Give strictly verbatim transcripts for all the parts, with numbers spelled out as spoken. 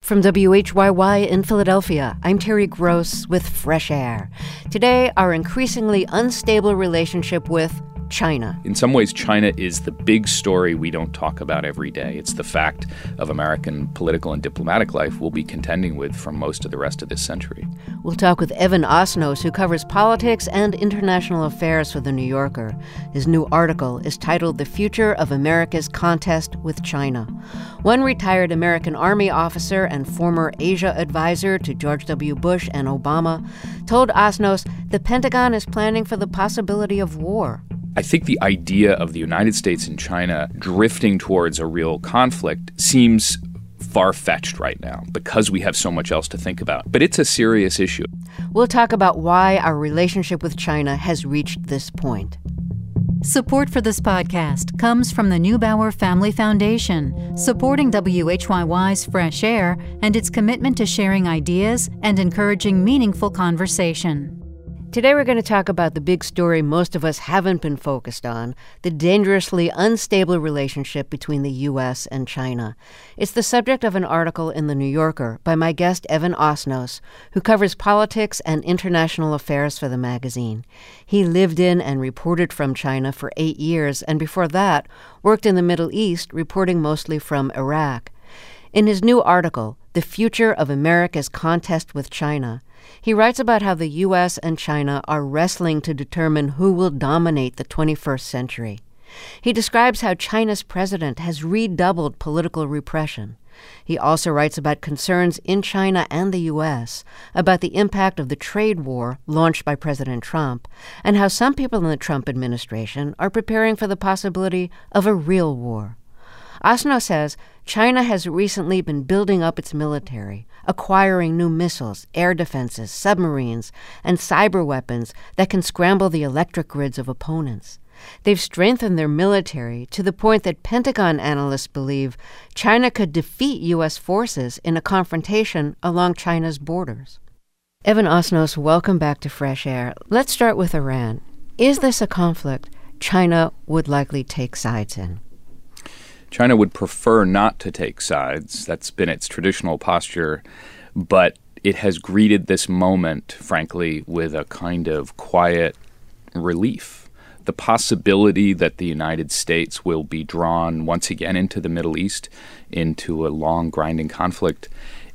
From W H Y Y in Philadelphia, I'm Terry Gross with Fresh Air. Today, our increasingly unstable relationship with China. In some ways, China is the big story we don't talk about every day. It's the fact of American political and diplomatic life we'll be contending with for most of the rest of this century. We'll talk with Evan Osnos, who covers politics and international affairs for The New Yorker. His new article is titled The Future of America's Contest with China. One retired American Army officer and former Asia advisor to George W. Bush and Obama told Osnos the Pentagon is planning for the possibility of war. I think the idea of the United States and China drifting towards a real conflict seems far-fetched right now because we have so much else to think about. But it's a serious issue. We'll talk about why our relationship with China has reached this point. Support for this podcast comes from the Neubauer Family Foundation, supporting W H Y Y's Fresh Air and its commitment to sharing ideas and encouraging meaningful conversation. Today we're going to talk about the big story most of us haven't been focused on, the dangerously unstable relationship between the U S and China. It's the subject of an article in The New Yorker by my guest Evan Osnos, who covers politics and international affairs for the magazine. He lived in and reported from China for eight years, and before that, worked in the Middle East, reporting mostly from Iraq. In his new article, The Future of America's Contest with China, he writes about how the U S and China are wrestling to determine who will dominate the twenty-first century. He describes how China's president has redoubled political repression. He also writes about concerns in China and the U S about the impact of the trade war launched by President Trump, and how some people in the Trump administration are preparing for the possibility of a real war. Osnos says China has recently been building up its military, acquiring new missiles, air defenses, submarines, and cyber weapons that can scramble the electric grids of opponents. They've strengthened their military to the point that Pentagon analysts believe China could defeat U S forces in a confrontation along China's borders. Evan Osnos, welcome back to Fresh Air. Let's start with Iran. Is this a conflict China would likely take sides in? China would prefer not to take sides. That's been its traditional posture, but it has greeted this moment, frankly, with a kind of quiet relief. The possibility that the United States will be drawn once again into the Middle East, into a long, grinding conflict,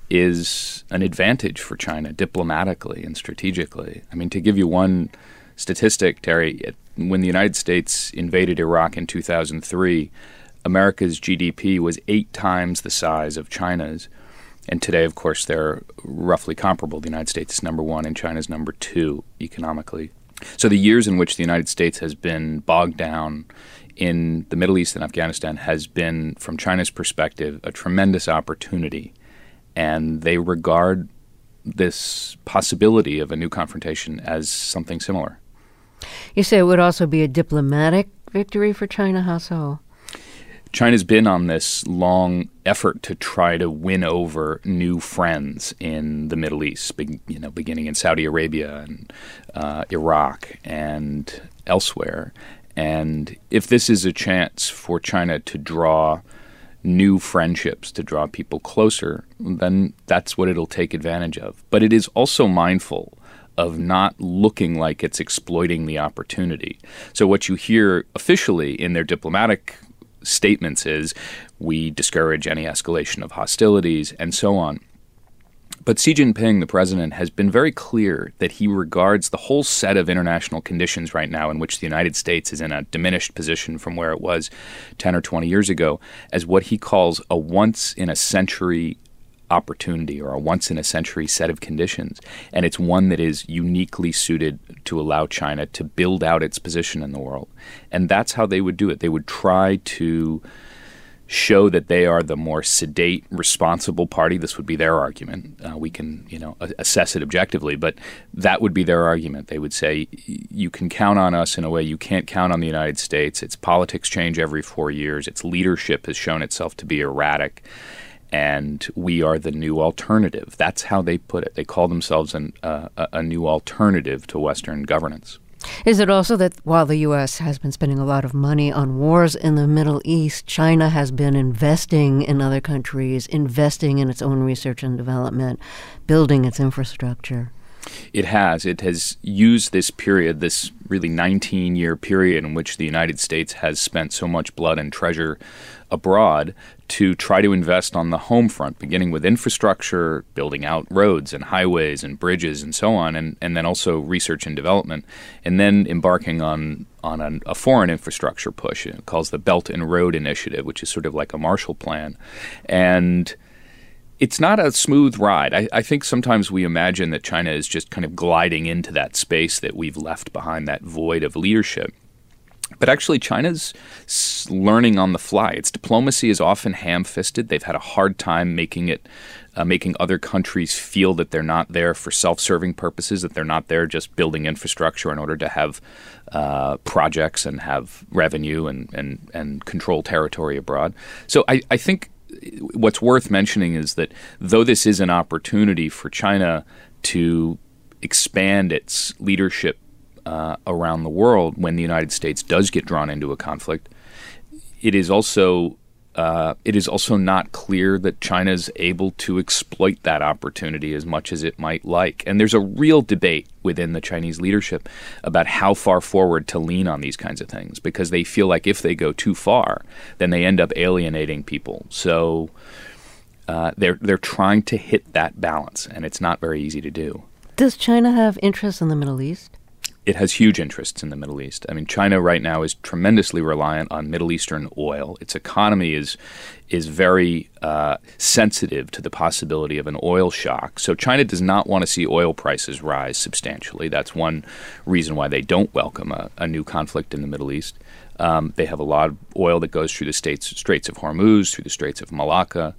is an advantage for China diplomatically and strategically. I mean, to give you one statistic, Terry, when the United States invaded Iraq in two thousand three, America's G D P was eight times the size of China's. And today, of course, they're roughly comparable. The United States is number one and China's number two economically. So the years in which the United States has been bogged down in the Middle East and Afghanistan has been, from China's perspective, a tremendous opportunity. And they regard this possibility of a new confrontation as something similar. You say it would also be a diplomatic victory for China. How so? China's been on this long effort to try to win over new friends in the Middle East, be, you know, beginning in Saudi Arabia and uh, Iraq and elsewhere. And if this is a chance for China to draw new friendships, to draw people closer, then that's what it'll take advantage of. But it is also mindful of not looking like it's exploiting the opportunity. So what you hear officially in their diplomatic statements is we discourage any escalation of hostilities and so on. But Xi Jinping, the president, has been very clear that he regards the whole set of international conditions right now in which the United States is in a diminished position from where it was ten or twenty years ago as what he calls a once-in-a-century opportunity or a once-in-a-century set of conditions. And it's one that is uniquely suited to allow China to build out its position in the world. And that's how they would do it. They would try to show that they are the more sedate, responsible party. This would be their argument. Uh, we can, you know, assess it objectively, but that would be their argument. They would say, you can count on us in a way you can't count on the United States. Its politics change every four years. Its leadership has shown itself to be erratic. And we are the new alternative. That's how they put it. They call themselves an, uh, a new alternative to Western governance. Is it also that while the U S has been spending a lot of money on wars in the Middle East, China has been investing in other countries, investing in its own research and development, building its infrastructure? It has. It has used this period, this really nineteen-year period in which the United States has spent so much blood and treasure abroad to try to invest on the home front, beginning with infrastructure, building out roads and highways and bridges and so on, and, and then also research and development, and then embarking on, on a, a foreign infrastructure push. It calls the Belt and Road Initiative, which is sort of like a Marshall Plan. And it's not a smooth ride. I, I think sometimes we imagine that China is just kind of gliding into that space that we've left behind, that void of leadership. But actually, China's learning on the fly. Its diplomacy is often ham-fisted. They've had a hard time making it, uh, making other countries feel that they're not there for self-serving purposes, that they're not there just building infrastructure in order to have uh, projects and have revenue and, and, and control territory abroad. So I, I think what's worth mentioning is that though this is an opportunity for China to expand its leadership uh, around the world when the United States does get drawn into a conflict, it is also uh, it is also not clear that China is able to exploit that opportunity as much as it might like. And there's a real debate within the Chinese leadership about how far forward to lean on these kinds of things, because they feel like if they go too far, then they end up alienating people. So uh, they're they're trying to hit that balance, and it's not very easy to do. Does China have interests in the Middle East? It has huge interests in the Middle East. I mean, China right now is tremendously reliant on Middle Eastern oil. Its economy is is very uh, sensitive to the possibility of an oil shock. So China does not want to see oil prices rise substantially. That's one reason why they don't welcome a, a new conflict in the Middle East. Um, they have a lot of oil that goes through the states, Straits of Hormuz, through the Straits of Malacca,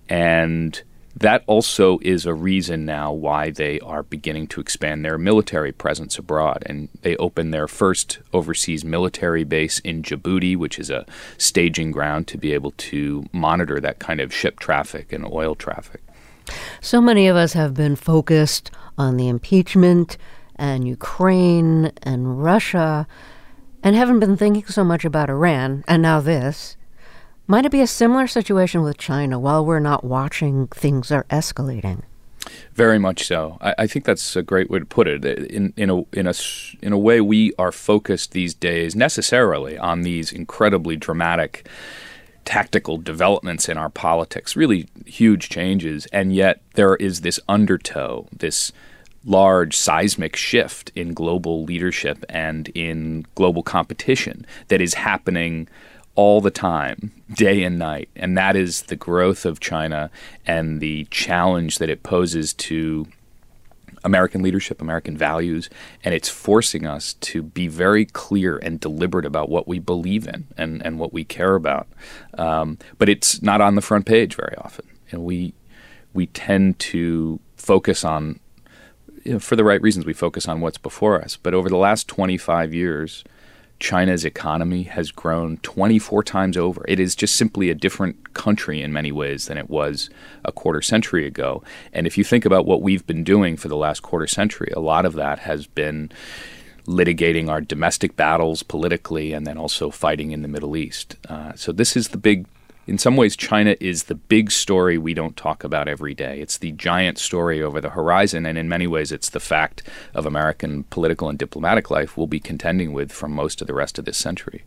and that also is a reason now why they are beginning to expand their military presence abroad. And they opened their first overseas military base in Djibouti, which is a staging ground to be able to monitor that kind of ship traffic and oil traffic. So many of us have been focused on the impeachment and Ukraine and Russia and haven't been thinking so much about Iran, and now this. Might it be a similar situation with China? While we're not watching, things are escalating. Very much so. I, I think that's a great way to put it. In in a in a in a way, we are focused these days necessarily on these incredibly dramatic tactical developments in our politics, really huge changes, and yet there is this undertow, this large seismic shift in global leadership and in global competition that is happening all the time, day and night. And that is the growth of China and the challenge that it poses to American leadership, American values, and it's forcing us to be very clear and deliberate about what we believe in and, and what we care about. Um, but it's not on the front page very often. And we we tend to focus on, you know, for the right reasons, we focus on what's before us. But over the last twenty-five years, China's economy has grown twenty-four times over. It is just simply a different country in many ways than it was a quarter century ago. And if you think about what we've been doing for the last quarter century, a lot of that has been litigating our domestic battles politically and then also fighting in the Middle East. Uh, so this is the big In some ways, China is the big story we don't talk about every day. It's the giant story over the horizon, and in many ways, it's the fact of American political and diplomatic life we'll be contending with for most of the rest of this century.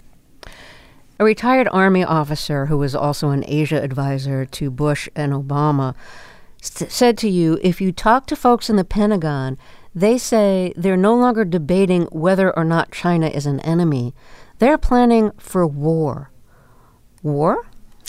A retired Army officer who was also an Asia advisor to Bush and Obama st- said to you, if you talk to folks in the Pentagon, they say they're no longer debating whether or not China is an enemy. They're planning for war. War?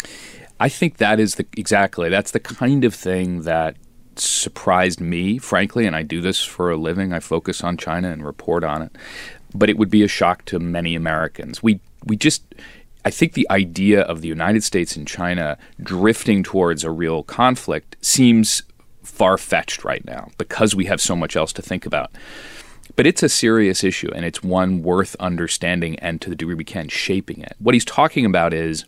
I think that is the exactly that's the kind of thing that surprised me, frankly, and I do this for a living. I focus on China and report on it. But it would be a shock to many Americans. We we just I think the idea of the United States and China drifting towards a real conflict seems far-fetched right now because we have so much else to think about. But it's a serious issue, and it's one worth understanding and, to the degree we can, shaping it. What he's talking about is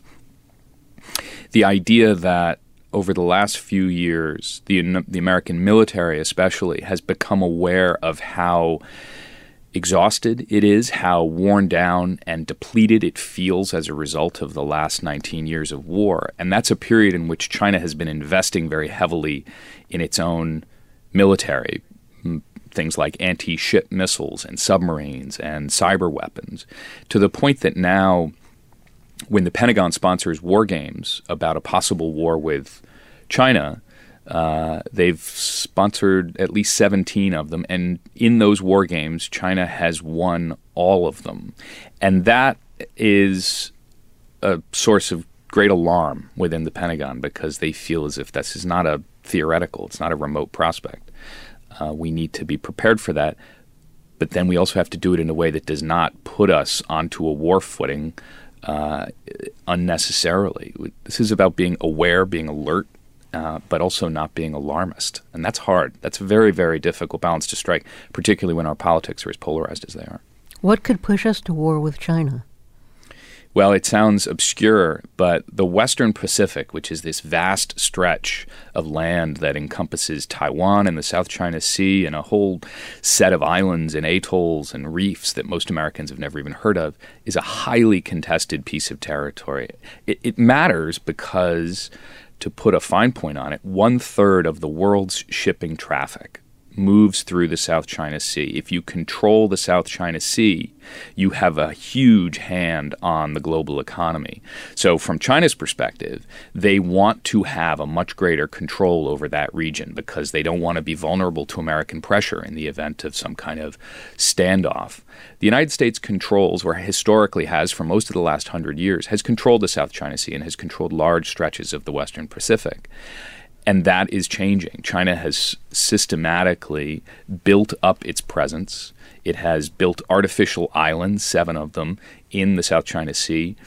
the idea that over the last few years, the the American military especially has become aware of how exhausted it is, how worn down and depleted it feels as a result of the last nineteen years of war. And that's a period in which China has been investing very heavily in its own military, things like anti-ship missiles and submarines and cyber weapons, to the point that now when the Pentagon sponsors war games about a possible war with China, Uh, they've sponsored at least seventeen of them, and in those war games, China has won all of them. And that is a source of great alarm within the Pentagon, because they feel as if this is not a theoretical, it's not a remote prospect. Uh, we need to be prepared for that, but then we also have to do it in a way that does not put us onto a war footing uh, unnecessarily. This is about being aware, being alert, Uh, but also not being alarmist. And that's hard. That's a very, very difficult balance to strike, particularly when our politics are as polarized as they are. What could push us to war with China? Well, it sounds obscure, but the Western Pacific, which is this vast stretch of land that encompasses Taiwan and the South China Sea and a whole set of islands and atolls and reefs that most Americans have never even heard of, is a highly contested piece of territory. It, it matters because, to put a fine point on it, one third of the world's shipping traffic moves through the South China Sea. If you control the South China Sea, you have a huge hand on the global economy. So from China's perspective, they want to have a much greater control over that region because they don't want to be vulnerable to American pressure in the event of some kind of standoff. The United States controls, or historically has for most of the last hundred years, has controlled the South China Sea and has controlled large stretches of the Western Pacific. And that is changing. China has systematically built up its presence. It has built artificial islands, seven of them, in the South China Sea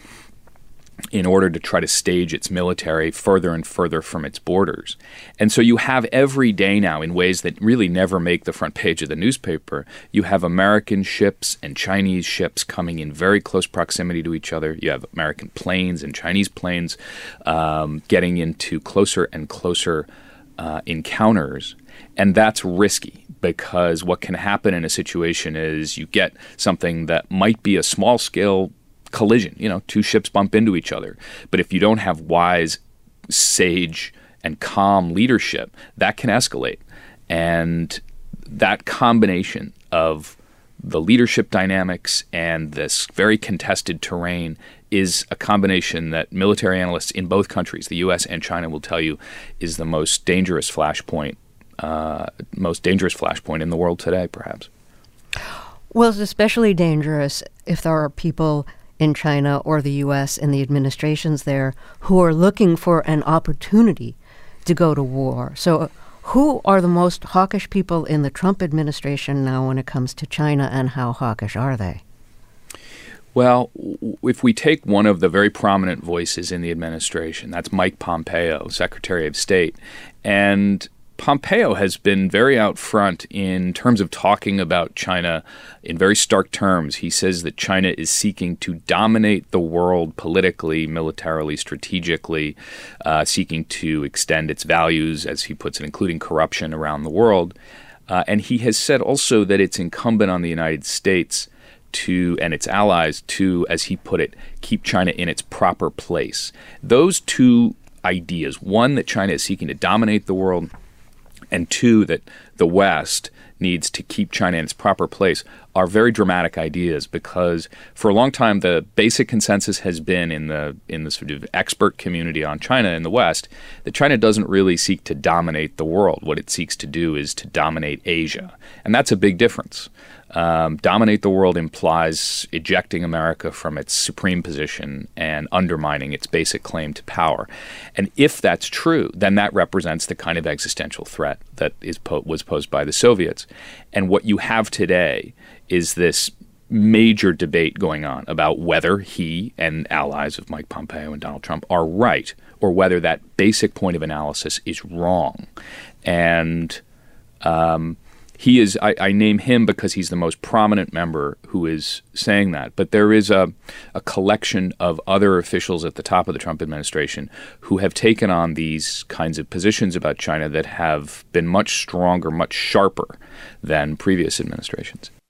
in order to try to stage its military further and further from its borders. And so you have every day now, in ways that really never make the front page of the newspaper, you have American ships and Chinese ships coming in very close proximity to each other. You have American planes and Chinese planes um, getting into closer and closer uh, encounters. And that's risky, because what can happen in a situation is you get something that might be a small-scale collision, you know, two ships bump into each other. But if you don't have wise, sage, and calm leadership, that can escalate. And that combination of the leadership dynamics and this very contested terrain is a combination that military analysts in both countries, the U S and China, will tell you is the most dangerous flashpoint, uh, most dangerous flashpoint in the world today, perhaps. Well, it's especially dangerous if there are people in China or the U S and the administrations there who are looking for an opportunity to go to war. So who are the most hawkish people in the Trump administration now when it comes to China, and how hawkish are they? Well, if we take one of the very prominent voices in the administration, that's Mike Pompeo, Secretary of State. And Pompeo has been very out front in terms of talking about China in very stark terms. He says that China is seeking to dominate the world politically, militarily, strategically, uh, seeking to extend its values, as he puts it, including corruption around the world. Uh, and he has said also that it's incumbent on the United States to, and its allies to, as he put it, keep China in its proper place. Those two ideas, one, that China is seeking to dominate the world, and two, that the West needs to keep China in its proper place, are very dramatic ideas, because for a long time the basic consensus has been in the in the sort of expert community on China in the West that China doesn't really seek to dominate the world. What it seeks to do is to dominate Asia. And that's a big difference. Um, dominate the world implies ejecting America from its supreme position and undermining its basic claim to power. And if that's true, then that represents the kind of existential threat that is po- was posed by the Soviets. And what you have today is this major debate going on about whether he and allies of Mike Pompeo and Donald Trump are right, or whether that basic point of analysis is wrong. And um, he is, I, I name him because he's the most prominent member who is saying that. But there is a, a collection of other officials at the top of the Trump administration who have taken on these kinds of positions about China that have been much stronger, much sharper than previous administrations.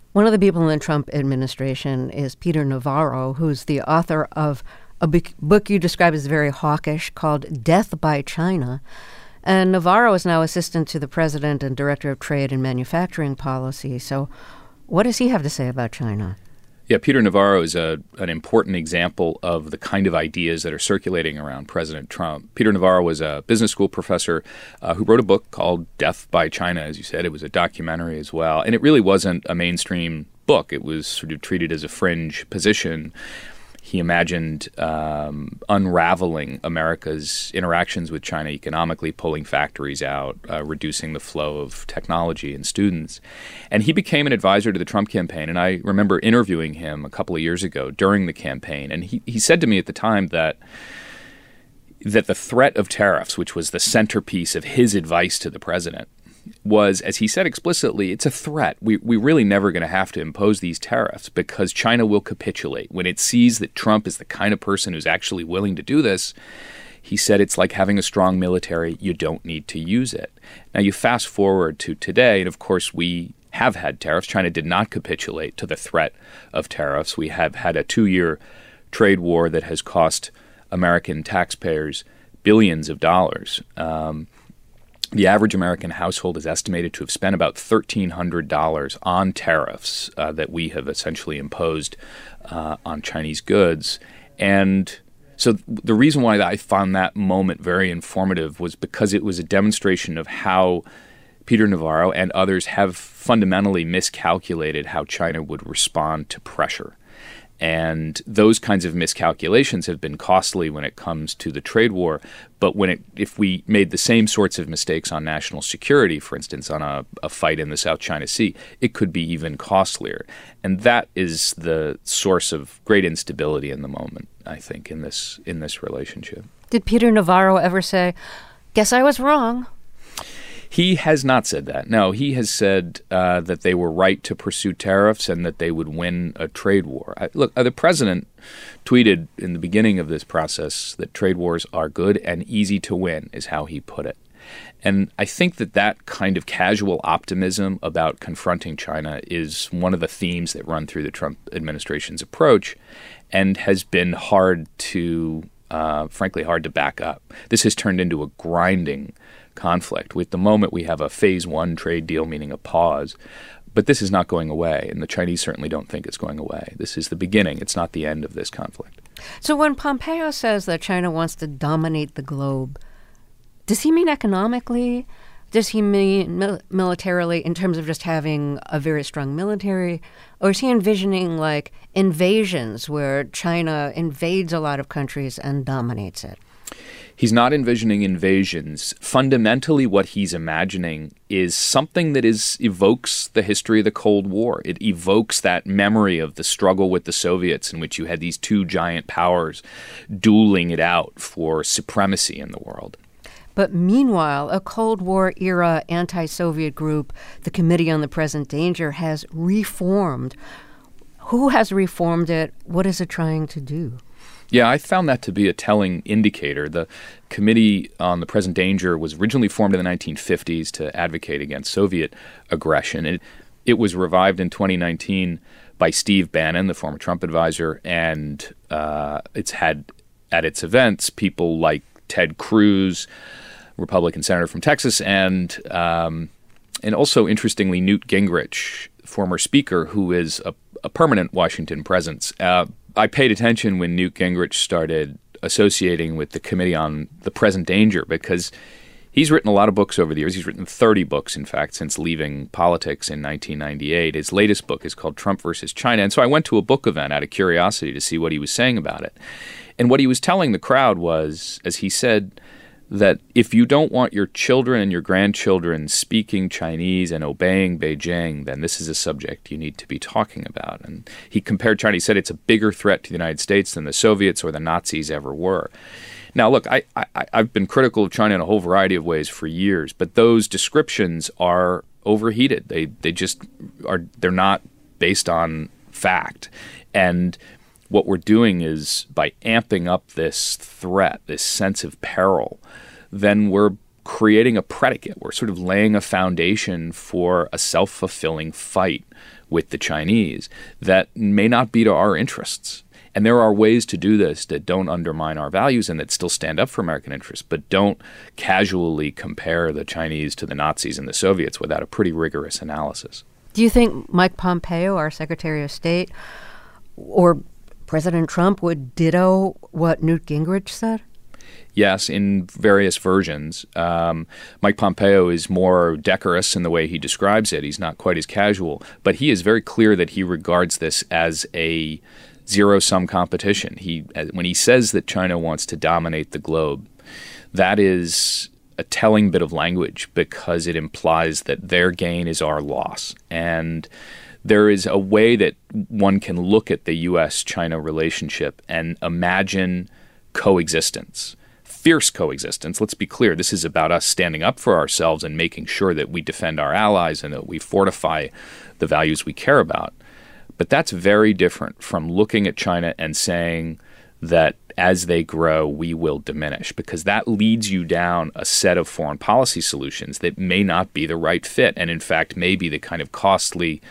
One of the people in the Trump administration is Peter Navarro, who's the author of a book you describe as very hawkish called Death by China. And Navarro is now assistant to the president and director of trade and manufacturing policy. So what does he have to say about China? Yeah, Peter Navarro is a, an important example of the kind of ideas that are circulating around President Trump. Peter Navarro was a business school professor uh, who wrote a book called Death by China, as you said. It was a documentary as well. And it really wasn't a mainstream book. It was sort of treated as a fringe position. He imagined um, unraveling America's interactions with China economically, pulling factories out, uh, reducing the flow of technology and students. And he became an advisor to the Trump campaign. And I remember interviewing him a couple of years ago during the campaign. And he, he said to me at the time that that the threat of tariffs, which was the centerpiece of his advice to the president, was, as he said explicitly, it's a threat. We, we're really never going to have to impose these tariffs because China will capitulate. When it sees that Trump is the kind of person who's actually willing to do this, he said it's like having a strong military. You don't need to use it. Now, you fast forward to today, and of course we have had tariffs. China did not capitulate to the threat of tariffs. We have had a two-year trade war that has cost American taxpayers billions of dollars. Um, The average American household is estimated to have spent about one thousand three hundred dollars on tariffs uh, that we have essentially imposed uh, on Chinese goods. And so the reason why I found that moment very informative was because it was a demonstration of how Peter Navarro and others have fundamentally miscalculated how China would respond to pressure. And those kinds of miscalculations have been costly when it comes to the trade war. But when it, if we made the same sorts of mistakes on national security, for instance, on a, a fight in the South China Sea, it could be even costlier. And that is the source of great instability in the moment, I think, in this in this relationship. Did Peter Navarro ever say, "Guess I was wrong"? He has not said that. No, he has said uh, that they were right to pursue tariffs and that they would win a trade war. I, look, uh, the president tweeted in the beginning of this process that trade wars are good and easy to win, is how he put it. And I think that that kind of casual optimism about confronting China is one of the themes that run through the Trump administration's approach and has been hard to, uh, frankly, hard to back up. This has turned into a grinding conflict. With the moment we have a phase one trade deal, meaning a pause, but this is not going away, and the Chinese certainly don't think it's going away. This is the beginning. It's not the end of this conflict. So when Pompeo says that China wants to dominate the globe, does he mean economically? Does he mean mil- militarily in terms of just having a very strong military? Or is he envisioning like invasions where China invades a lot of countries and dominates it? He's not envisioning invasions. Fundamentally, what he's imagining is something that is evokes the history of the Cold War. It evokes that memory of the struggle with the Soviets in which you had these two giant powers dueling it out for supremacy in the world. But meanwhile, a Cold War-era anti-Soviet group, the Committee on the Present Danger, has reformed. Who has reformed it? What is it trying to do? Yeah, I found that to be a telling indicator. The Committee on the Present Danger was originally formed in the nineteen fifties to advocate against Soviet aggression. It, it was revived in twenty nineteen by Steve Bannon, the former Trump advisor, and uh, it's had at its events people like Ted Cruz, Republican senator from Texas, and um, and also, interestingly, Newt Gingrich, former speaker, who is a, a permanent Washington presence. Uh, I paid attention when Newt Gingrich started associating with the Committee on the Present Danger because he's written a lot of books over the years. He's written thirty books, in fact, since leaving politics in nineteen ninety-eight. His latest book is called Trump versus China. And so I went to a book event out of curiosity to see what he was saying about it. And what he was telling the crowd was, as he said, that if you don't want your children and your grandchildren speaking Chinese and obeying Beijing, then this is a subject you need to be talking about. And he compared China. He said it's a bigger threat to the United States than the Soviets or the Nazis ever were. Now, look, I, I, I've been critical of China in a whole variety of ways for years, but those descriptions are overheated. They they just are. They're not based on fact. And what we're doing is, by amping up this threat, this sense of peril, then we're creating a predicate. We're sort of laying a foundation for a self-fulfilling fight with the Chinese that may not be to our interests. And there are ways to do this that don't undermine our values and that still stand up for American interests, but don't casually compare the Chinese to the Nazis and the Soviets without a pretty rigorous analysis. Do you think Mike Pompeo, our Secretary of State, or President Trump would ditto what Newt Gingrich said? Yes, in various versions. Um, Mike Pompeo is more decorous in the way he describes it. He's not quite as casual, but he is very clear that he regards this as a zero-sum competition. He, when he says that China wants to dominate the globe, that is a telling bit of language because it implies that their gain is our loss. And there is a way that one can look at the U S China relationship and imagine coexistence, fierce coexistence. Let's be clear, this is about us standing up for ourselves and making sure that we defend our allies and that we fortify the values we care about. But that's very different from looking at China and saying that as they grow, we will diminish, because that leads you down a set of foreign policy solutions that may not be the right fit and, in fact, may be the kind of costly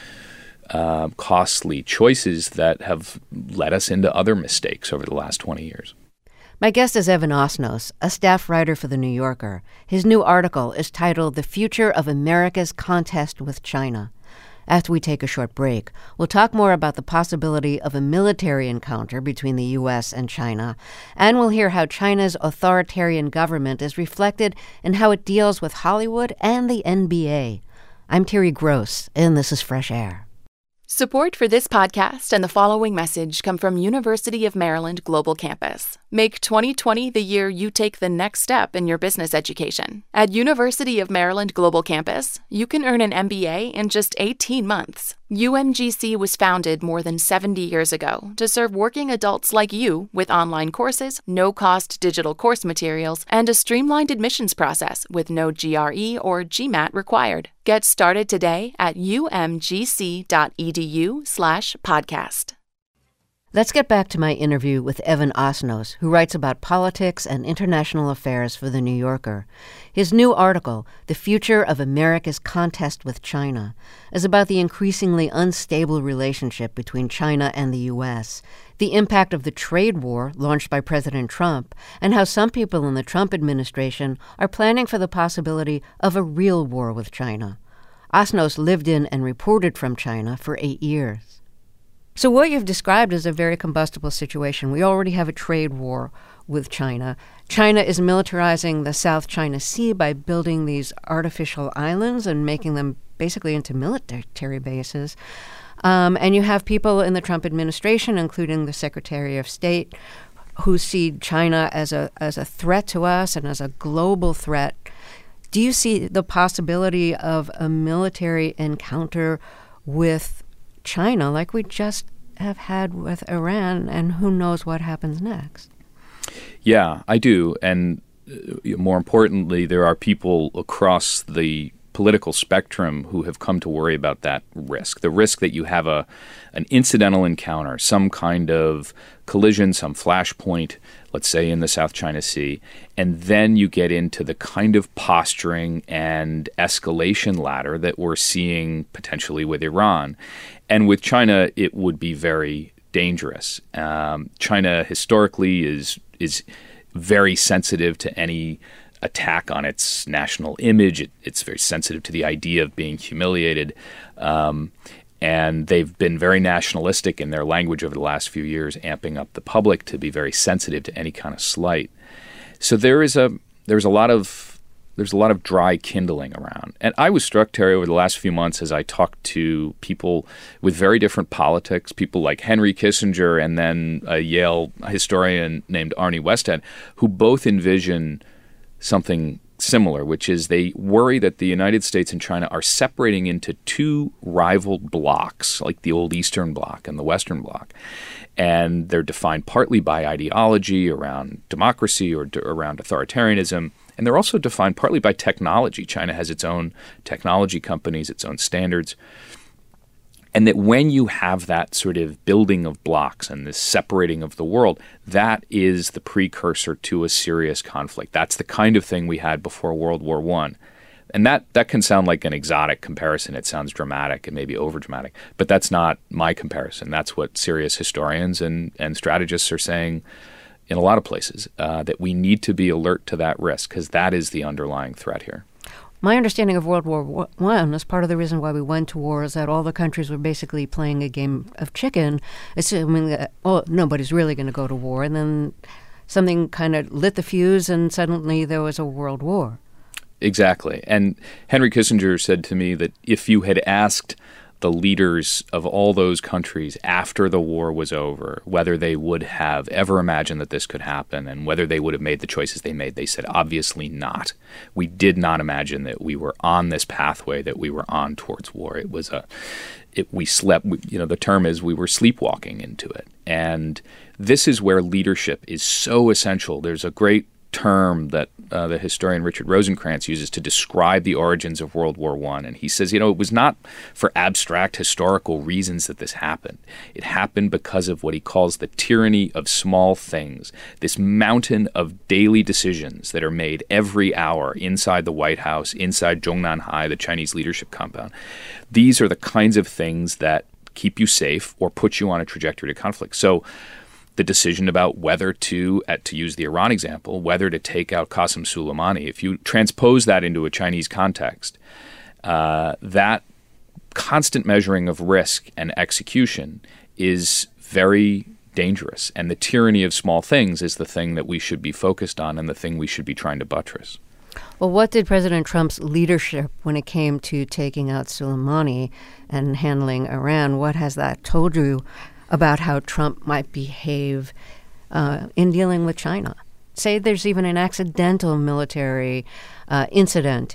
uh, costly choices that have led us into other mistakes over the last twenty years. My guest is Evan Osnos, a staff writer for The New Yorker. His new article is titled The Future of America's Contest with China. After we take a short break, we'll talk more about the possibility of a military encounter between the U S and China, and we'll hear how China's authoritarian government is reflected in how it deals with Hollywood and the N B A. I'm Terry Gross, and this is Fresh Air. Support for this podcast and the following message come from University of Maryland Global Campus. Make twenty twenty the year you take the next step in your business education. At University of Maryland Global Campus, you can earn an M B A in just eighteen months. U M G C was founded more than seventy years ago to serve working adults like you with online courses, no-cost digital course materials, and a streamlined admissions process with no G R E or GMAT required. Get started today at umgc.edu slash podcast. Let's get back to my interview with Evan Osnos, who writes about politics and international affairs for The New Yorker. His new article, The Future of America's Contest with China, is about the increasingly unstable relationship between China and the U S, the impact of the trade war launched by President Trump, and how some people in the Trump administration are planning for the possibility of a real war with China. Osnos lived in and reported from China for eight years. So what you've described is a very combustible situation. We already have a trade war with China. China is militarizing the South China Sea by building these artificial islands and making them basically into military bases. Um, and you have people in the Trump administration, including the Secretary of State, who see China as a as a threat to us and as a global threat. Do you see the possibility of a military encounter with China, like we just have had with Iran, and who knows what happens next? Yeah, I do. And uh, more importantly, there are people across the political spectrum who have come to worry about that risk. The risk that you have a an incidental encounter, some kind of collision, some flashpoint, let's say in the South China Sea, and then you get into the kind of posturing and escalation ladder that we're seeing potentially with Iran. And with China, it would be very dangerous. Um, China historically is is very sensitive to any attack on its national image. It, it's very sensitive to the idea of being humiliated. Um, and they've been very nationalistic in their language over the last few years, amping up the public to be very sensitive to any kind of slight. So there is a there's a lot of there's a lot of dry kindling around. And I was struck, Terry, over the last few months as I talked to people with very different politics, people like Henry Kissinger and then a Yale historian named Arnie Westhead, who both envision something similar, which is they worry that the United States and China are separating into two rival blocks, like the old Eastern Bloc and the Western Bloc. And they're defined partly by ideology around democracy or d- around authoritarianism. And they're also defined partly by technology. China has its own technology companies, its own standards. And that when you have that sort of building of blocks and this separating of the world, that is the precursor to a serious conflict. That's the kind of thing we had before World War One. And that, that can sound like an exotic comparison. It sounds dramatic and maybe overdramatic, but that's not my comparison. That's what serious historians and, and strategists are saying in a lot of places, uh, that we need to be alert to that risk because that is the underlying threat here. My understanding of World War One, as part of the reason why we went to war, is that all the countries were basically playing a game of chicken, assuming that, oh, nobody's really going to go to war. And then something kind of lit the fuse, and suddenly there was a world war. Exactly. And Henry Kissinger said to me that if you had asked the leaders of all those countries after the war was over whether they would have ever imagined that this could happen and whether they would have made the choices they made, they said, obviously not. We did not imagine that we were on this pathway, that we were on towards war. It was a, it, we slept, you know, the term is we were sleepwalking into it. And this is where leadership is so essential. There's a great term that uh, the historian Richard Rosencrantz uses to describe the origins of World War One. And he says, you know, it was not for abstract historical reasons that this happened. It happened because of what he calls the tyranny of small things, this mountain of daily decisions that are made every hour inside the White House, inside Zhongnanhai, the Chinese leadership compound. These are the kinds of things that keep you safe or put you on a trajectory to conflict. So the decision about whether to, at, to use the Iran example, whether to take out Qasem Soleimani, if you transpose that into a Chinese context, uh, that constant measuring of risk and execution is very dangerous. And the tyranny of small things is the thing that we should be focused on and the thing we should be trying to buttress. Well, what did President Trump's leadership when it came to taking out Soleimani and handling Iran, what has that told you about how Trump might behave uh, in dealing with China? Say there's even an accidental military uh, incident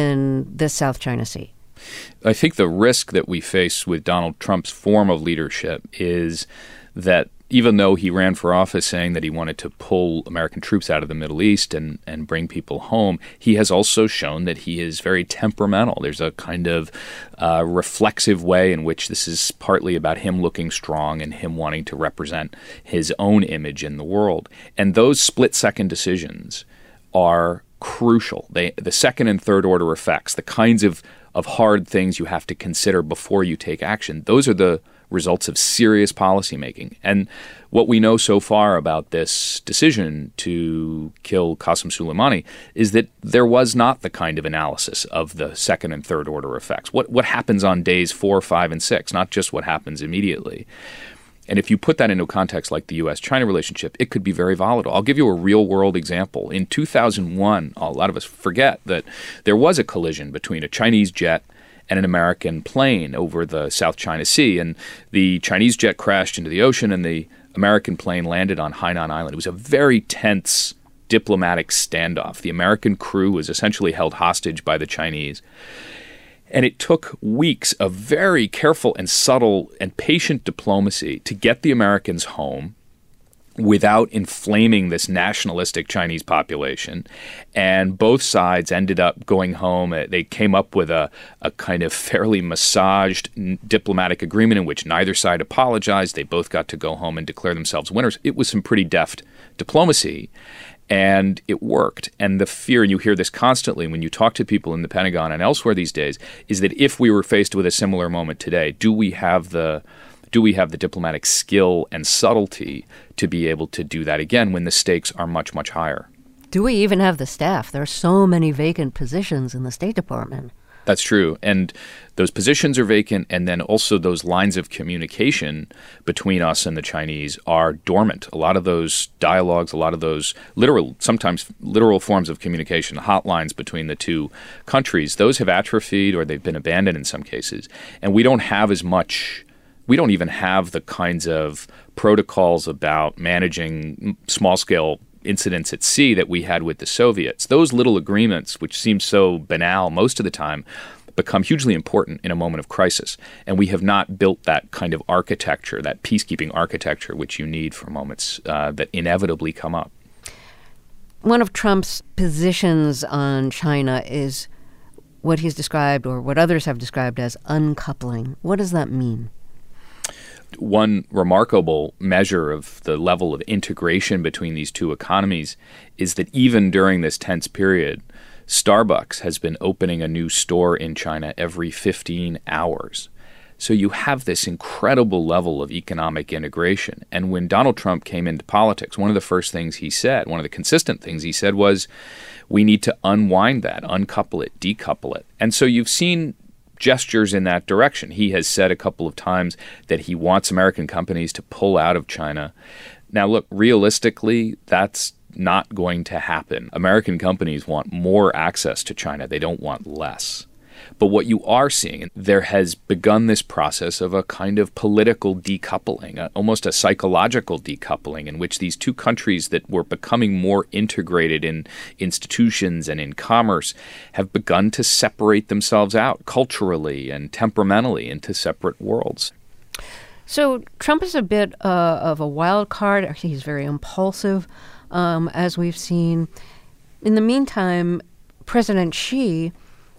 in the South China Sea. I think the risk that we face with Donald Trump's form of leadership is that even though he ran for office saying that he wanted to pull American troops out of the Middle East and, and bring people home, he has also shown that he is very temperamental. There's a kind of uh, reflexive way in which this is partly about him looking strong and him wanting to represent his own image in the world. And those split-second decisions are crucial. They, the second and third order effects, the kinds of, of hard things you have to consider before you take action, those are the results of serious policymaking. And what we know so far about this decision to kill Qasem Soleimani is that there was not the kind of analysis of the second and third order effects. What what happens on days four, five, and six, not just what happens immediately. And if you put that into a context like the U S China relationship, it could be very volatile. I'll give you a real-world example. In two thousand one, a lot of us forget that there was a collision between a Chinese jet and an American plane over the South China Sea. And the Chinese jet crashed into the ocean and the American plane landed on Hainan Island. It was a very tense diplomatic standoff. The American crew was essentially held hostage by the Chinese. And it took weeks of very careful and subtle and patient diplomacy to get the Americans home without inflaming this nationalistic Chinese population. And both sides ended up going home. They came up with a, a kind of fairly massaged diplomatic agreement in which neither side apologized. They both got to go home and declare themselves winners. It was some pretty deft diplomacy, and it worked. And the fear, and you hear this constantly when you talk to people in the Pentagon and elsewhere these days, is that if we were faced with a similar moment today, do we have the Do we have the diplomatic skill and subtlety to be able to do that again when the stakes are much, much higher? Do we even have the staff? There are so many vacant positions in the State Department. That's true. And those positions are vacant, and then also those lines of communication between us and the Chinese are dormant. A lot of those dialogues, a lot of those literal, sometimes literal forms of communication, hotlines between the two countries, those have atrophied or they've been abandoned in some cases. And we don't have as much We don't even have the kinds of protocols about managing small-scale incidents at sea that we had with the Soviets. Those little agreements, which seem so banal most of the time, become hugely important in a moment of crisis. And we have not built that kind of architecture, that peacekeeping architecture, which you need for moments uh, that inevitably come up. One of Trump's positions on China is what he's described, or what others have described as uncoupling. What does that mean? One remarkable measure of the level of integration between these two economies is that even during this tense period, Starbucks has been opening a new store in China every fifteen hours. So you have this incredible level of economic integration. And when Donald Trump came into politics, one of the first things he said, one of the consistent things he said was, we need to unwind that, uncouple it, decouple it. And so you've seen gestures in that direction. He has said a couple of times that he wants American companies to pull out of China. Now, look, realistically, that's not going to happen. American companies want more access to China. They don't want less. But what you are seeing, there has begun this process of a kind of political decoupling, a, almost a psychological decoupling, in which these two countries that were becoming more integrated in institutions and in commerce have begun to separate themselves out culturally and temperamentally into separate worlds. So Trump is a bit uh, of a wild card. He's very impulsive, um, as we've seen. In the meantime, President Xi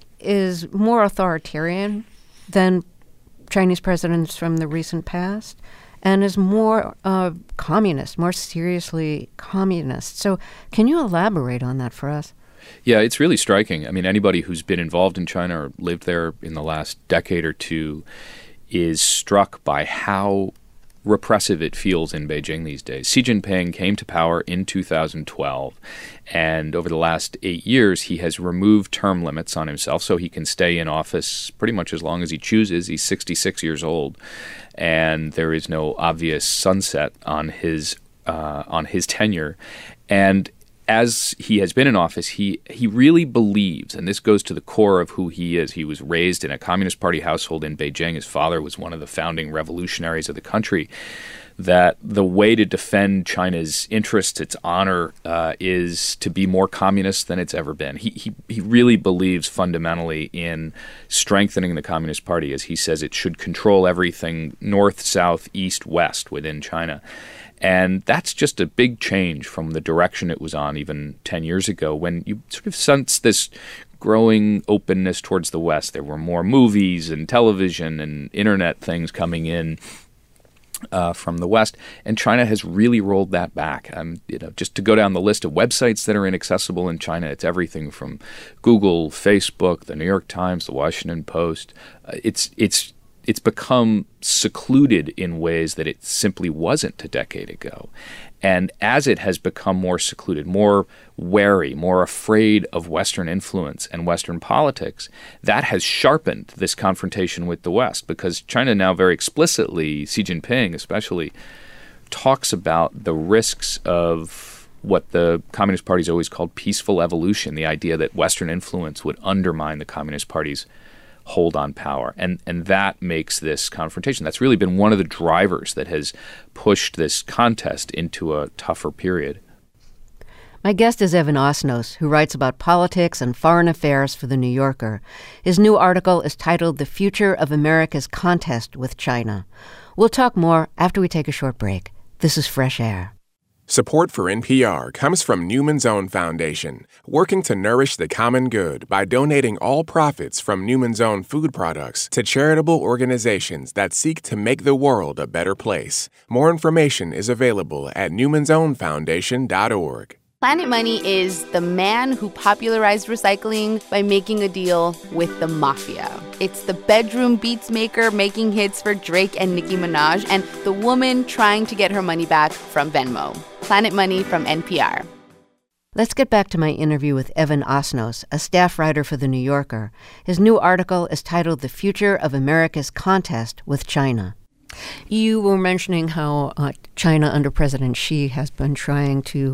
is more authoritarian than Chinese presidents from the recent past and is more uh, communist, more seriously communist. So can you elaborate on that for us? Yeah, it's really striking. I mean, anybody who's been involved in China or lived there in the last decade or two is struck by how repressive it feels in Beijing these days. Xi Jinping came to power in two thousand twelve, and over the last eight years, he has removed term limits on himself so he can stay in office pretty much as long as he chooses. He's sixty-six years old, and there is no obvious sunset on his uh, on his tenure. And as he has been in office, he he really believes, and this goes to the core of who he is. He was raised in a Communist Party household in Beijing. His father was one of the founding revolutionaries of the country, that the way to defend China's interests, its honor, uh, is to be more communist than it's ever been. He, he he really believes fundamentally in strengthening the Communist Party. As he says, it should control everything north, south, east, west within China. And that's just a big change from the direction it was on even ten years ago, when you sort of sense this growing openness towards the West. There were more movies and television and internet things coming in uh, from the West, and China has really rolled that back. Um, you know, just to go down the list of websites that are inaccessible in China, it's everything from Google, Facebook, the New York Times, the Washington Post. Uh, it's it's It's become secluded in ways that it simply wasn't a decade ago. And as it has become more secluded, more wary, more afraid of Western influence and Western politics, that has sharpened this confrontation with the West, because China now very explicitly, Xi Jinping especially, talks about the risks of what the Communist Party's always called peaceful evolution, the idea that Western influence would undermine the Communist Party's hold on power. And and that makes this confrontation. That's really been one of the drivers that has pushed this contest into a tougher period. My guest is Evan Osnos, who writes about politics and foreign affairs for The New Yorker. His new article is titled The Future of America's Contest with China. We'll talk more after we take a short break. This is Fresh Air. Support for N P R comes from Newman's Own Foundation, working to nourish the common good by donating all profits from Newman's Own food products to charitable organizations that seek to make the world a better place. More information is available at newmans own foundation dot org. Planet Money is the man who popularized recycling by making a deal with the mafia. It's the bedroom beats maker making hits for Drake and Nicki Minaj, and the woman trying to get her money back from Venmo. Planet Money from N P R. Let's get back to my interview with Evan Osnos, a staff writer for The New Yorker. His new article is titled The Future of America's Contest with China. You were mentioning how uh, China under President Xi has been trying to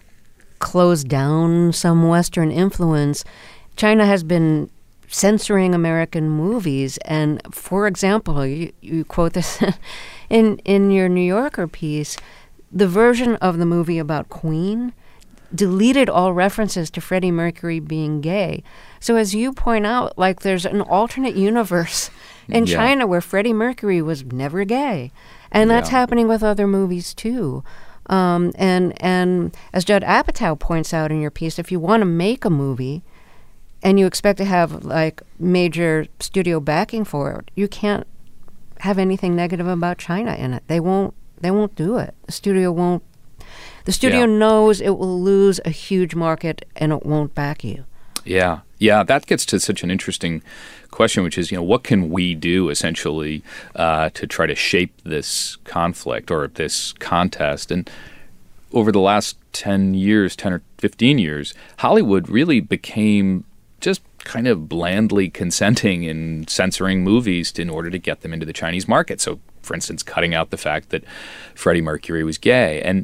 close down some Western influence. China has been censoring American movies. And, for example, you, you quote this in, in your New Yorker piece, the version of the movie about Queen deleted all references to Freddie Mercury being gay. So as you point out, like there's an alternate universe in yeah. China where Freddie Mercury was never gay. And that's yeah. happening with other movies, too. Um, and and as Judd Apatow points out in your piece, if you want to make a movie and you expect to have like major studio backing for it, you can't have anything negative about China in it. They won't. They won't do it. The studio won't. The studio yeah. knows it will lose a huge market and it won't back you. Yeah. Yeah, that gets to such an interesting question, which is, you know, what can we do essentially uh, to try to shape this conflict or this contest? And over the last ten years, ten or fifteen years, Hollywood really became just kind of blandly consenting in censoring movies to, in order to get them into the Chinese market. So, for instance, cutting out the fact that Freddie Mercury was gay. And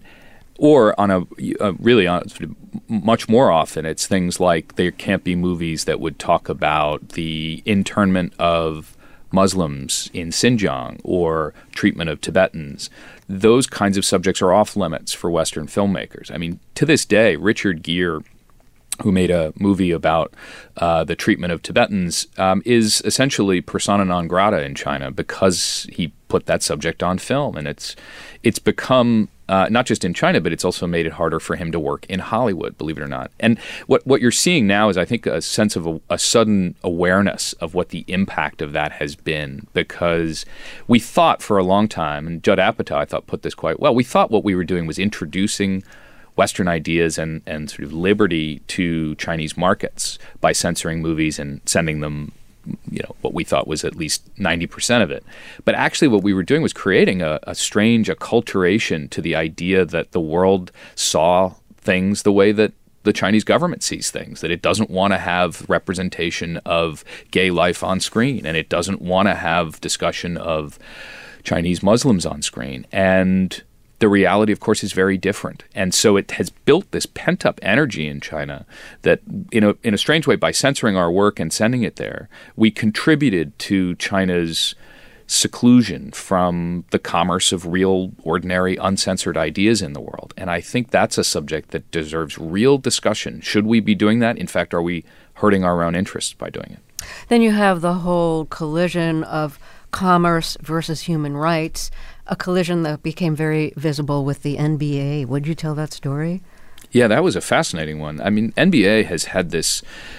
Or on a, a really on, much more often, it's things like there can't be movies that would talk about the internment of Muslims in Xinjiang or treatment of Tibetans. Those kinds of subjects are off limits for Western filmmakers. I mean, to this day, Richard Gere, who made a movie about uh, the treatment of Tibetans, um, is essentially persona non grata in China because he put that subject on film. And it's it's become, uh, not just in China, but it's also made it harder for him to work in Hollywood, believe it or not. And what, what you're seeing now is, I think, a sense of a, a sudden awareness of what the impact of that has been, because we thought for a long time, and Judd Apatow, I thought, put this quite well, we thought what we were doing was introducing Western ideas and, and sort of liberty to Chinese markets by censoring movies and sending them, you know, what we thought was at least ninety percent of it. But actually what we were doing was creating a, a strange acculturation to the idea that the world saw things the way that the Chinese government sees things, that it doesn't want to have representation of gay life on screen, and it doesn't want to have discussion of Chinese Muslims on screen. And the reality, of course, is very different. And so it has built this pent-up energy in China that, in a, in a strange way, by censoring our work and sending it there, we contributed to China's seclusion from the commerce of real, ordinary, uncensored ideas in the world. And I think that's a subject that deserves real discussion. Should we be doing that? In fact, are we hurting our own interests by doing it? Then you have the whole collision of commerce versus human rights, a collision that became very visible with the N B A. Would you tell that story? Yeah, that was a fascinating one. I mean, N B A has had this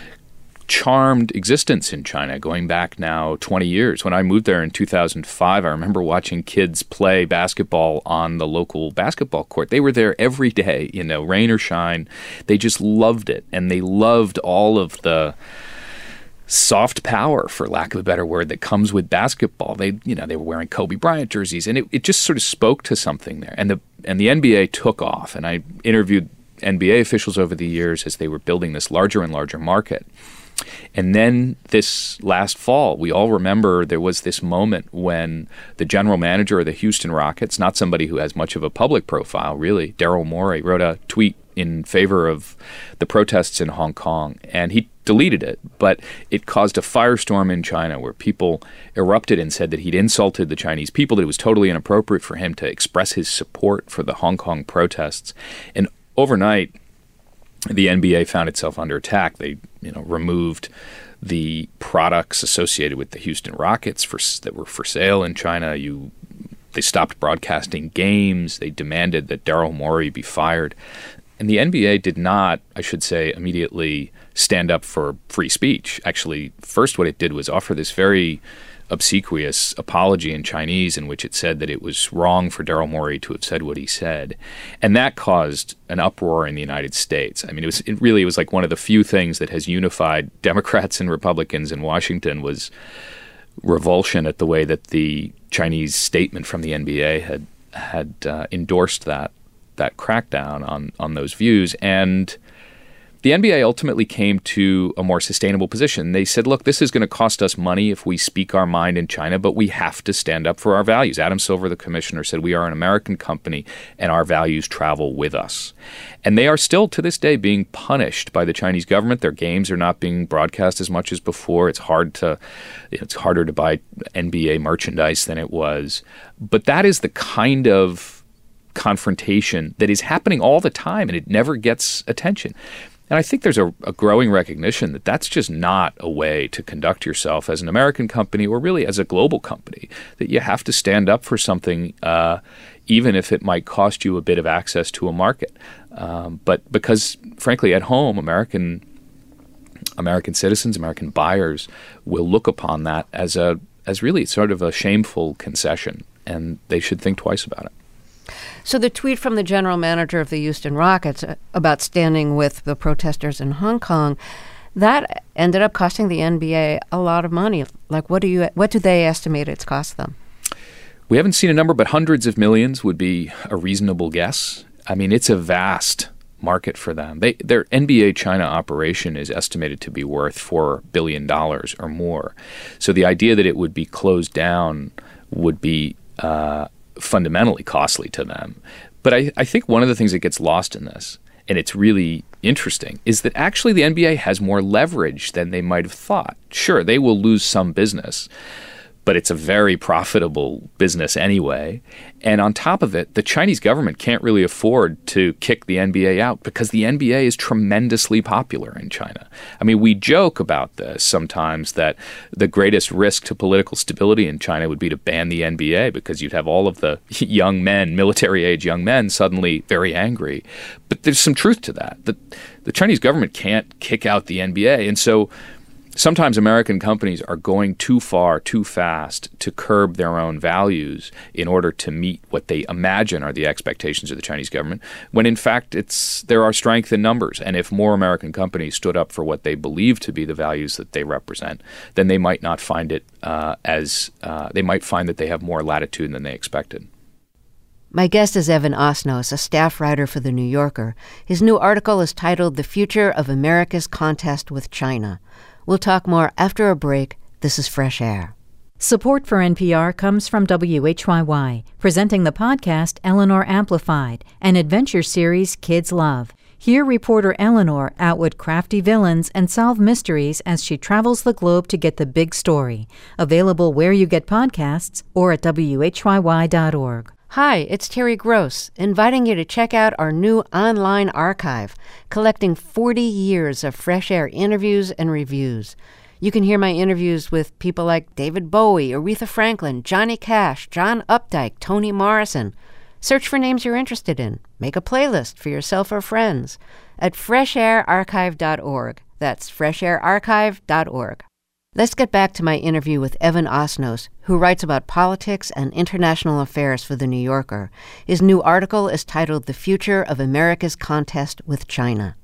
charmed existence in China going back now twenty years. When I moved there in two thousand five, I remember watching kids play basketball on the local basketball court. They were there every day, you know, rain or shine. They just loved it, and they loved all of the soft power, for lack of a better word, that comes with basketball. They, you know, they were wearing Kobe Bryant jerseys, and it, it just sort of spoke to something there. And the and the N B A took off. And I interviewed N B A officials over the years as they were building this larger and larger market. And then this last fall, we all remember there was this moment when the general manager of the Houston Rockets, not somebody who has much of a public profile, really, Daryl Morey, wrote a tweet in favor of the protests in Hong Kong, and he deleted it, but it caused a firestorm in China where people erupted and said that he'd insulted the Chinese people, that it was totally inappropriate for him to express his support for the Hong Kong protests. And overnight, the N B A found itself under attack. They, you know, removed the products associated with the Houston Rockets for, that were for sale in China. You, they stopped broadcasting games. They demanded that Daryl Morey be fired. And the N B A did not, I should say, immediately stand up for free speech. Actually, first what it did was offer this very obsequious apology in Chinese in which it said that it was wrong for Daryl Morey to have said what he said. And that caused an uproar in the United States. I mean, it was it really it was like one of the few things that has unified Democrats and Republicans in Washington was revulsion at the way that the Chinese statement from the N B A had had uh, endorsed that that crackdown on, on those views. And the N B A ultimately came to a more sustainable position. They said, look, this is going to cost us money if we speak our mind in China, but we have to stand up for our values. Adam Silver, the commissioner, said we are an American company and our values travel with us. And they are still, to this day, being punished by the Chinese government. Their games are not being broadcast as much as before. It's hard to, it's harder to buy N B A merchandise than it was. But that is the kind of confrontation that is happening all the time, and it never gets attention. And I think there's a, a growing recognition that that's just not a way to conduct yourself as an American company or really as a global company, that you have to stand up for something uh, even if it might cost you a bit of access to a market. Um, but because, frankly, at home, American American citizens, American buyers will look upon that as a as really sort of a shameful concession, and they should think twice about it. So the tweet from the general manager of the Houston Rockets about standing with the protesters in Hong Kong, That ended up costing the N B A a lot of money. Like, what do you what do they estimate it's cost them? We haven't seen a number, but hundreds of millions would be a reasonable guess. I mean, it's a vast market for them. They, their N B A China operation is estimated to be worth four billion dollars or more. So the idea that it would be closed down would be uh, fundamentally costly to them. But I, I think one of the things that gets lost in this, and it's really interesting, is that actually the N B A has more leverage than they might have thought. Sure, they will lose some business, but it's a very profitable business anyway. And on top of it, the Chinese government can't really afford to kick the N B A out because the N B A is tremendously popular in China. I mean, we joke about this sometimes, that the greatest risk to political stability in China would be to ban the N B A because you'd have all of the young men, military-age young men, suddenly very angry. But there's some truth to that. The, the Chinese government can't kick out the N B A. And so sometimes American companies are going too far, too fast to curb their own values in order to meet what they imagine are the expectations of the Chinese government, when in fact it's there are strength in numbers. And if more American companies stood up for what they believe to be the values that they represent, then they might not find it uh, as uh, they might find that they have more latitude than they expected. My guest is Evan Osnos, a staff writer for The New Yorker. His new article is titled The Future of America's Contest with China. We'll talk more after a break. This is Fresh Air. Support for N P R comes from W H Y Y, presenting the podcast Eleanor Amplified, an adventure series kids love. Hear reporter Eleanor outwit crafty villains and solve mysteries as she travels the globe to get the big story. Available where you get podcasts or at W H Y Y dot org. Hi, it's Terry Gross, inviting you to check out our new online archive, collecting forty years of Fresh Air interviews and reviews. You can hear my interviews with people like David Bowie, Aretha Franklin, Johnny Cash, John Updike, Toni Morrison. Search for names you're interested in. Make a playlist for yourself or friends at fresh air archive dot org. That's fresh air archive dot org. Let's get back to my interview with Evan Osnos, who writes about politics and international affairs for The New Yorker. His new article is titled The Future of America's Contest with China.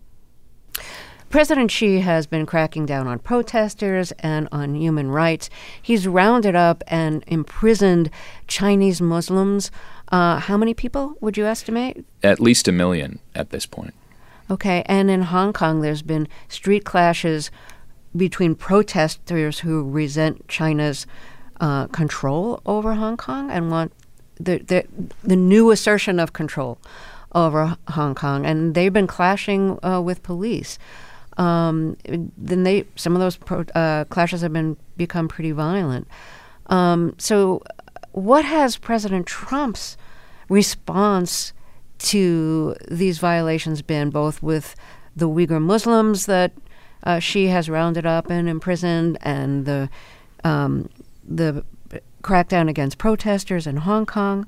President Xi has been cracking down on protesters and on human rights. He's rounded up and imprisoned Chinese Muslims. Uh, how many people would you estimate? At least a million at this point. Okay, and in Hong Kong, there's been street clashes between protesters who resent China's uh, control over Hong Kong and want the, the the new assertion of control over Hong Kong, and they've been clashing uh, with police. Um, then they some of those pro, uh, clashes have been become pretty violent. Um, so, what has President Trump's response to these violations been, both with the Uyghur Muslims that Uh, she has rounded up and imprisoned, and the um, the crackdown against protesters in Hong Kong?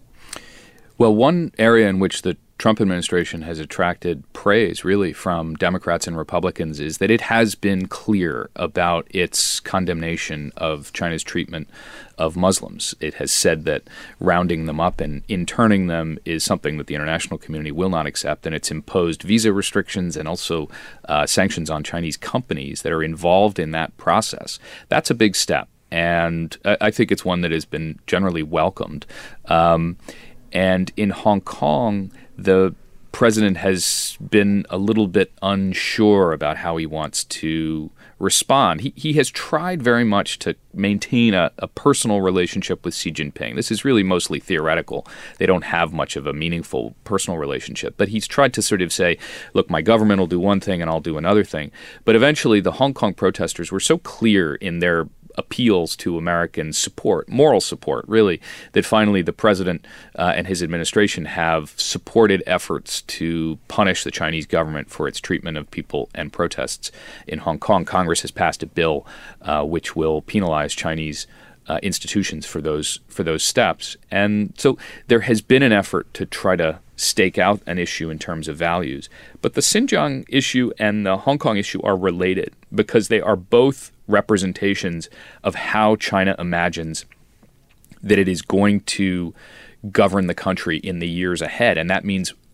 Well, one area in which the Trump administration has attracted praise, really, from Democrats and Republicans is that it has been clear about its condemnation of China's treatment of Muslims. It has said that rounding them up and interning them is something that the international community will not accept, and it's imposed visa restrictions and also uh, sanctions on Chinese companies that are involved in that process. That's a big step, and I, I think it's one that has been generally welcomed. Um, and in Hong Kong, the president has been a little bit unsure about how he wants to respond. He he has tried very much to maintain a, a personal relationship with Xi Jinping. This is really mostly theoretical. They don't have much of a meaningful personal relationship. But he's tried to sort of say, look, my government will do one thing and I'll do another thing. But eventually the Hong Kong protesters were so clear in their appeals to American support, moral support, really, that finally the president uh, and his administration have supported efforts to punish the Chinese government for its treatment of people and protests in Hong Kong. Congress has passed a bill uh, which will penalize Chinese uh, institutions for those for those steps. And so there has been an effort to try to stake out an issue in terms of values. But the Xinjiang issue and the Hong Kong issue are related because they are both representations of how China imagines that it is going to govern the country in the years ahead. And that means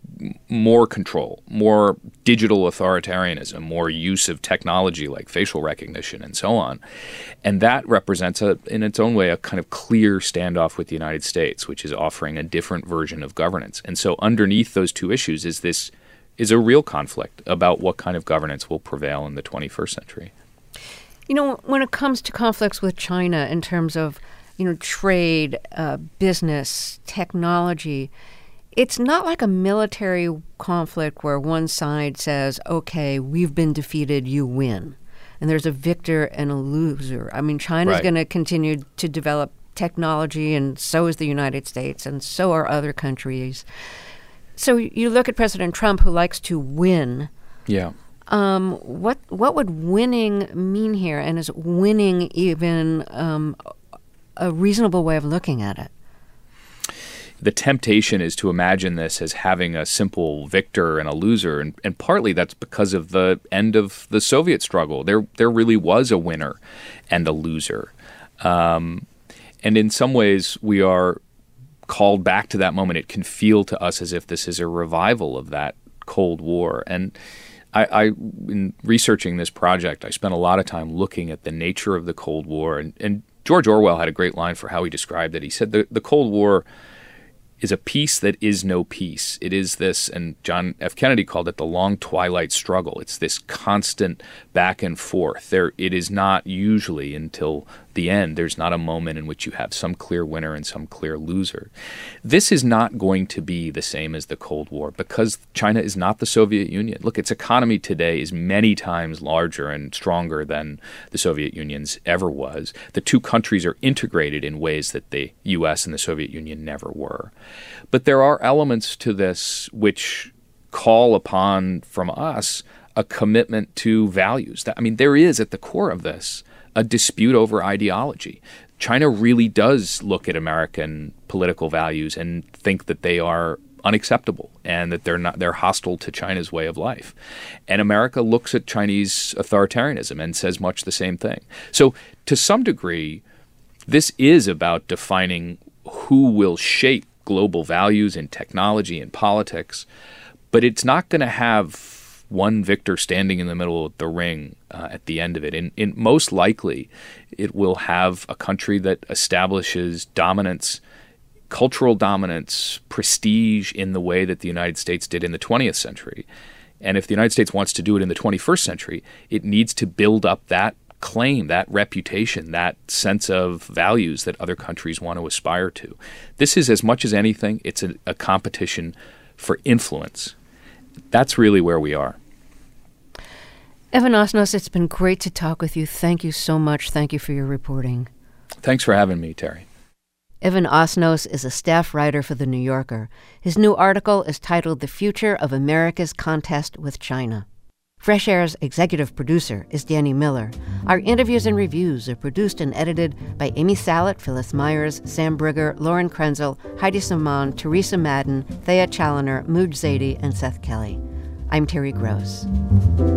more control, more digital authoritarianism, more use of technology like facial recognition and so on. And that represents, a, in its own way, a kind of clear standoff with the United States, which is offering a different version of governance. And so underneath those two issues is this is a real conflict about what kind of governance will prevail in the twenty-first century. You know, when it comes to conflicts with China in terms of, you know, trade, uh, business, technology, it's not like a military conflict where one side says, okay, we've been defeated, you win. And there's a victor and a loser. I mean, China's Right. going to continue to develop technology, and so is the United States, and so are other countries. So you look at President Trump, who likes to win. Yeah. Um, what what would winning mean here? And is winning even um, a reasonable way of looking at it? The temptation is to imagine this as having a simple victor and a loser, and, and partly that's because of the end of the Soviet struggle. There there really was a winner and a loser. Um, and in some ways, we are called back to that moment. It can feel to us as if this is a revival of that Cold War. And I, I in researching this project, I spent a lot of time looking at the nature of the Cold War. And, and George Orwell had a great line for how he described it. He said the, the Cold War is a peace that is no peace. It is this, and John F. Kennedy called it the long twilight struggle. It's this constant back and forth. There, it is not usually until the end. There's not a moment in which you have some clear winner and some clear loser. This is not going to be the same as the Cold War because China is not the Soviet Union. Look, its economy today is many times larger and stronger than the Soviet Union's ever was. The two countries are integrated in ways that the U S and the Soviet Union never were. But there are elements to this which call upon from us a commitment to values. That, I mean, there is at the core of this a dispute over ideology. China really does look at American political values and think that they are unacceptable and that they're not they're hostile to China's way of life. And America looks at Chinese authoritarianism and says much the same thing. So to some degree, this is about defining who will shape global values in technology and politics, but it's not going to have one victor standing in the middle of the ring uh, at the end of it. And, and most likely, it will have a country that establishes dominance, cultural dominance, prestige in the way that the United States did in the twentieth century. And if the United States wants to do it in the twenty-first century, it needs to build up that claim, that reputation, that sense of values that other countries want to aspire to. This is, as much as anything, it's a, a competition for influence. That's really where we are. Evan Osnos, it's been great to talk with you. Thank you so much. Thank you for your reporting. Thanks for having me, Terry. Evan Osnos is a staff writer for The New Yorker. His new article is titled The Future of America's Contest with China. Fresh Air's executive producer is Danny Miller. Our interviews and reviews are produced and edited by Amy Salet, Phyllis Myers, Sam Brigger, Lauren Krenzel, Heidi Saman, Teresa Madden, Thea Challoner, Mooj Zadie, and Seth Kelly. I'm Terry Gross.